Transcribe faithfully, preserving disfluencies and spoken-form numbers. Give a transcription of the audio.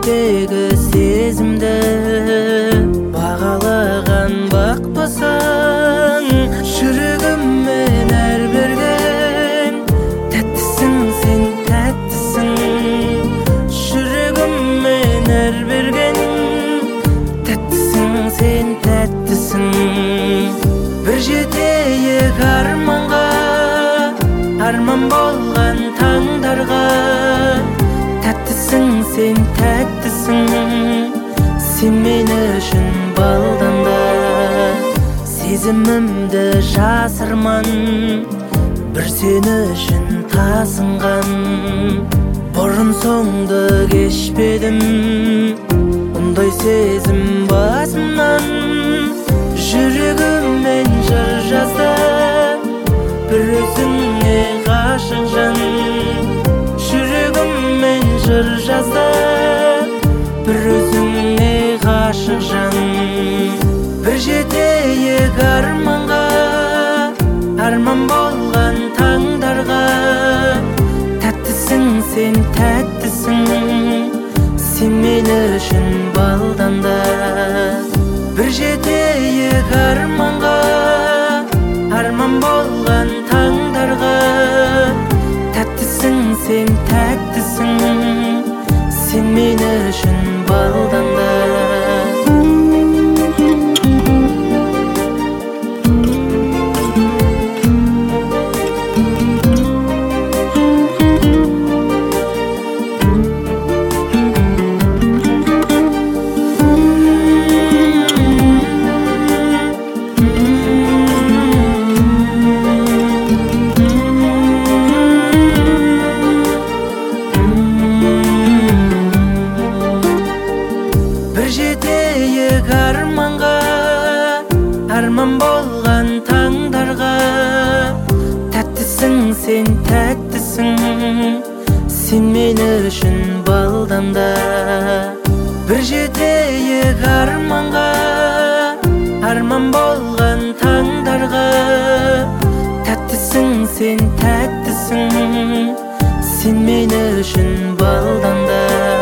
жүректегі сезімді бағалаған бақпасаң, жүрегіммен әр берген тәттісің, сен тәттісің. Жүрегіммен әр берген тәттісің, сен тәттісің. Бір жетейік арманға, арман болған таңдарға. Тәттісің, сен тәттісің. Сен мен үшін балданда. Сезімімді жасырман, бір сен үшін тасынған. Бұрын соңды кешпедім, бұндай сезім басымнан. Жүрегіммен жыр жазды, бір өзіңе ғашық жан. Жүрегіммен жыр жазды, бір өзіңе ғашық жан. Бір жетейік арманға, арман болған таңдарға. Тәттісің, сен тәттісің. Сен мен үшін балданда. Бір жетейік арманға, арман болған таңдарға. Тәттісің, сен тәттісің. Сен мен үшін балданда. Жетейік арманға, арман болған таңдарға. Тәттісің, сен тәттісің. Сен мен үшін балданда. Бір жетейік арманға, арман болған таңдарға. Тәттісің, сен тәттісің. Сен мен үшін балданда.